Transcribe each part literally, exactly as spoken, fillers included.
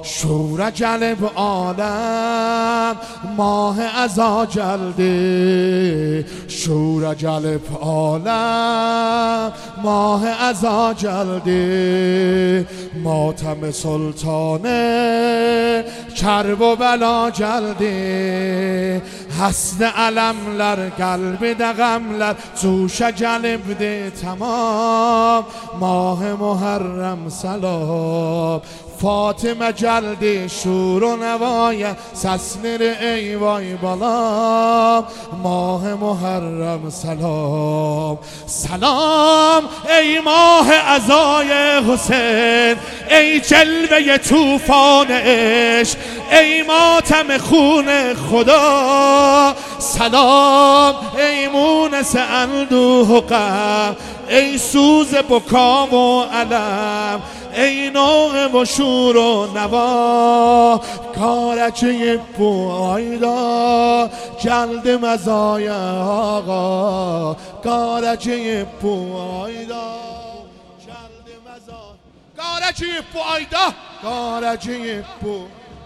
شور جلب عالم ماه عزا جلده، شور جلب عالم ماه عزا جلده، ماتم سلطانه کرب و بلا جلده، حسن علمler قلب دغمler توش جلبده تمام، ماه محرم سلام فاطمه جلده شور و نوای سسنر ای وای بالا، ماه محرم سلام سلام ای ماه عزای حسین، ای جلوه طوفان عشق، ای ماتم خون خدا، سلام ای مونس اندوه و غم، ای سوز بکا و علم، ای نوغ و شور و نوا، کارچه پویدا جلد مزای آقا، کارچه پویدا جلد مزای، کارچه پویدا کارچه پو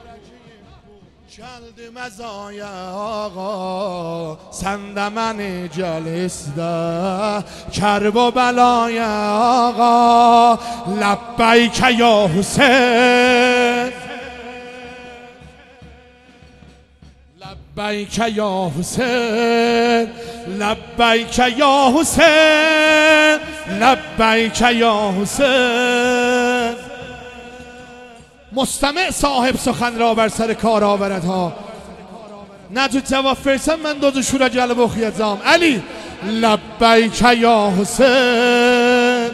جلد مزای آقا، سندمن جلسته کرب و بلای آقا، لبیک یا حسین لبیک یا حسین لبیک یا حسین لبیک یا حسین. مستمع صاحب سخن را بر سر کار آورد ها، نه تو جواب فرسن من دوزو شور جلب و خیزام علی لبیک یا حسین.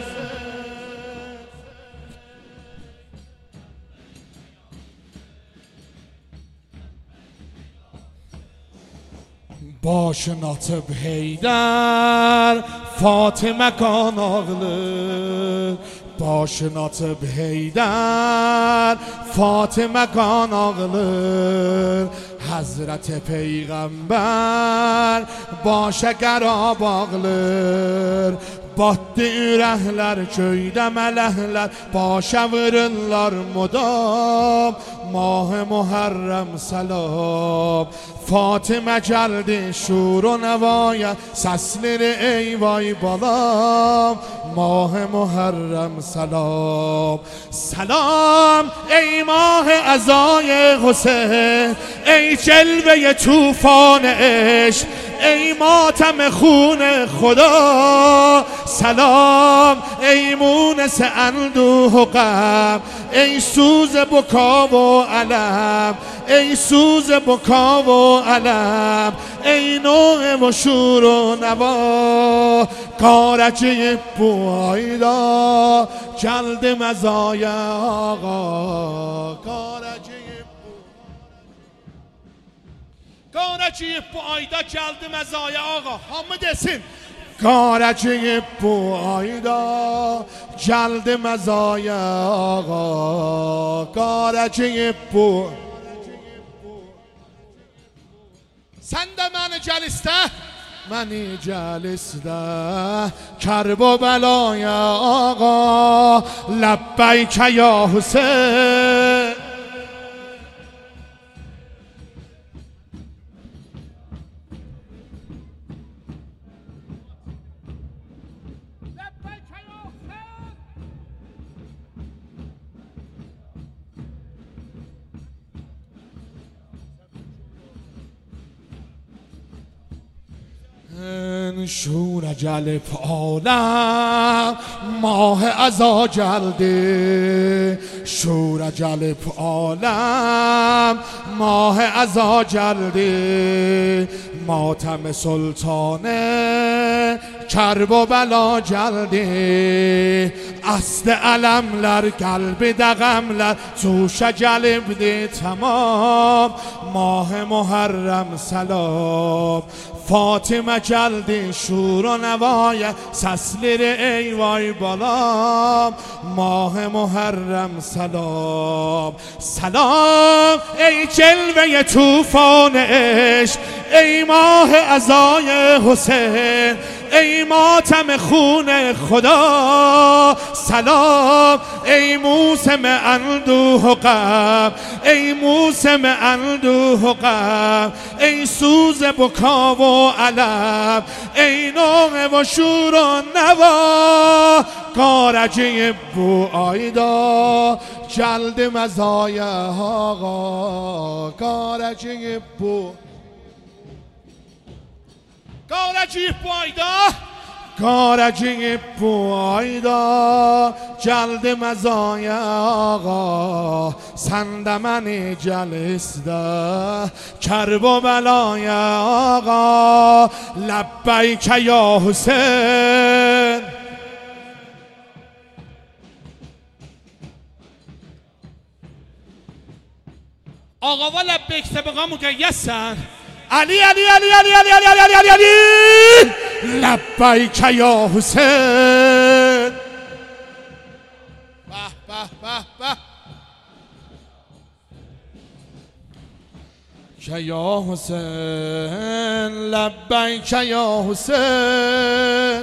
باش ناطب حیدر فاطمه کان آغlı، باش ناطب حیدر فاطمه کان آغlı، حضرت پیغمبر باشه گرا bağlır، battı ürəklər köydə mələhlər başa vururlar mudam، ماه محرم سلام فاطمه geldi شور و نوای sesleri ای وای بالام، ماه محرم سلام سلام ای ماه عزای حسین، ای جلوه طوفان عشق، ای ماتم خون خدا، سلام ای مونس اندوه و غم، ای سوز بکا و علم، ای سوز بکا و علم، ای نوع و شور و نوا، کارچه پویدا جلد مزای آقا، کارچه کارچه پویدا جلد مزای آقا، همه desin. کارچه پویدا جلد مزای آقا، کارچه پو سند من جلسته منی جلسته کرب و بلای آقا، لبیک یا حسین. شور جلب عالم ماه عزا جلده، شور جلب عالم ماه عزا جلده، ماتم سلطانه کرب و بلا جلده، اصل علمler قلب دغمler توش جلبده تمام، ماه محرم سلام فاطمه geldi شور و نوای sesleri ey vay balam، ماه محرم سلام سلام ای جلوه طوفان عشق، ای ماه عزای حسین، ای ماتم خون خدا سلام، ای موسم اندوه و غم، ای موسم اندوه و غم، ای سوز بکا و علم، ای نوح و شور و نوا، کارجه بو آیدا جلد مزای آقا، کارجه بو کارجه بو آیدا، کارجه بو آیدا جلد مزای آقا، سندمن جلسده کرب و بلای آقا، لبیک یا حسین. آقا و لبیک سبقا مکیسن علی علی علی علی علی علی علی علی علی لبیک یا حسین. به به به به که یا حسین، لبیک یا حسین،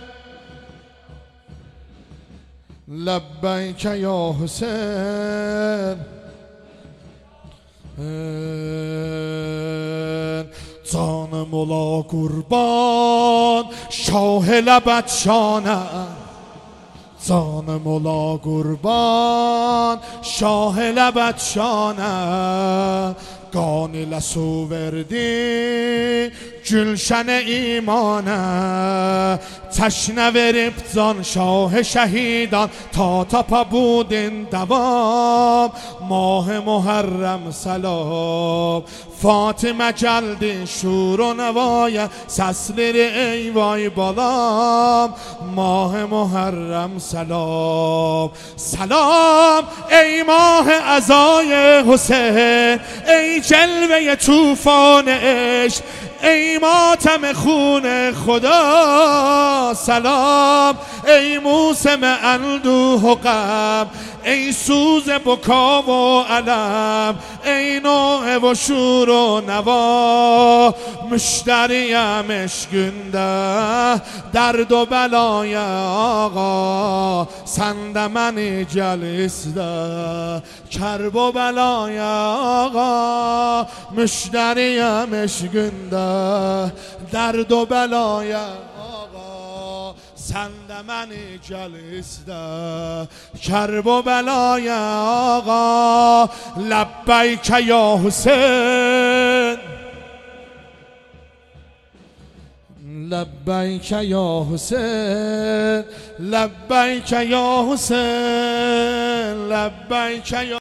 لبیک یا حسین. جان مولا قربان شاه لبت شانه، جان مولا قربان شاه لبت شانه، گان لسو وردی جلشن ایمانه، تشنه وربزان شاه شهیدان تا تا بودین دوام، ماه محرم سلام، فاطمه جلد شور و نوای سسلر ای وای بالام، ماه محرم سلام سلام، ای ماه عزای حسین، ای جلوه توفان عشق، ای ماتم خون خدا سلام، ای موسم اندوه و غم، ای سوز بکا و علم، ای نوح و شور و نوا، مشتریم اشگنده درد و بلای آقا، سندمن جلسده کرب و بلای آقا، مشتریم اشگنده درد و بلای آقا، سندمن جلسده کرب و بلای آقا، لبیک یا حسین، لبیک یا حسین، لبیک یا حسین، لبیک یا